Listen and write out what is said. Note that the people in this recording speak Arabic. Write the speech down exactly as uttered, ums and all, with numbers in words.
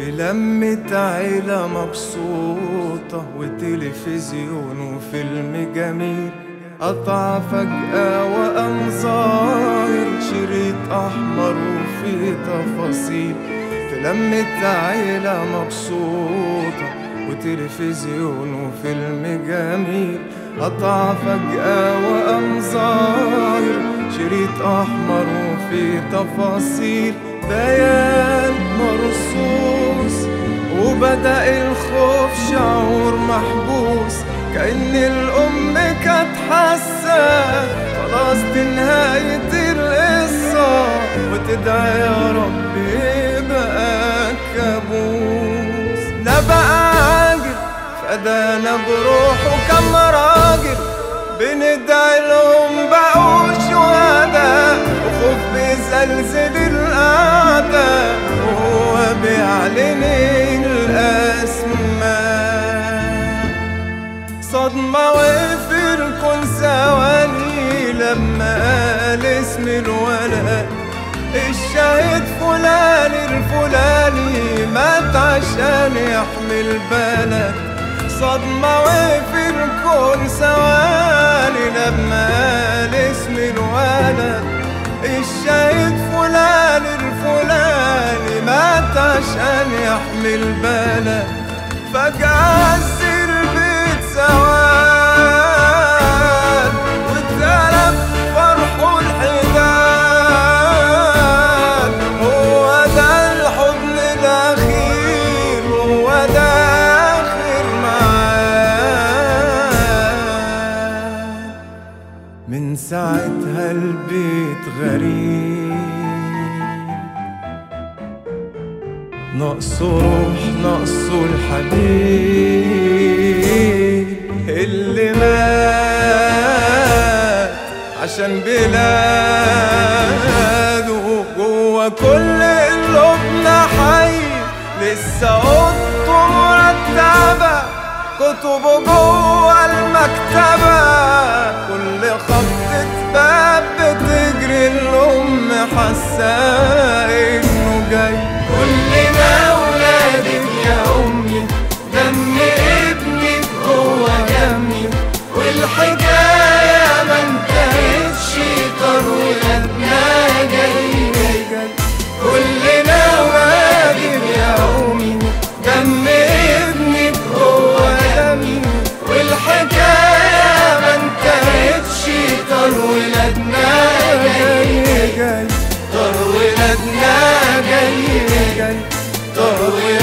في لمة عيلة مبسوطة وتلفزيون وفيلم جميل، قطع فجأة وقام ظاهر شريط أحمر وفيه تفاصيل. في لمة عيلة مبسوطة وتلفزيون وفيلم جميل، قطع فجأة وقام ظاهر شريط أحمر وفيه تفاصيل. بيان مرصوص وبدأ الخوف شعور محبوس، كأن الأم كانت حاسة خلاص دي نهاية القصة، وتدعي يا رب يبقى كابوس. لا بقى عاجل فدانا بروحه كم راجل، بندعي لهم بقوا شهداء، وخوف بيزلزل القعدة وهو بيعلن الأسماء. صدمة وقف الكون ثواني لما قال اسم الولد، الشهيد فلان الفلاني مات عشان يحمي البلد. صدمة وقف الكون ثواني لما قال اسم الولد، الشهيد فلان الفلاني مات عشان يحمي البلد. فجأة عزل البيت سواد واتقلب فرحه الحداد، هو ده الحضن الأخير، هو ده آخر معاد. من ساعتها البيت غريب، ناقصه روح ناقصه الحبيب اللي مات عشان بلاده. جوا كل قلوبنا حي لسه اوضته مرتبة، كتبه جوا المكتبة، كل خبطة باب بتجري الأم حاسة إنه جاي. كلنا ولادك يا أمي، دم ابنك جوا دمي، والحكاية ما انتهتش طار ولادنا جاي جاي. كلنا ولادك يا أمي، دم ابنك جوا دمي، والحكاية ما انتهتش طار ولادنا جاي جاي. طار ولادنا جاي جاي. طار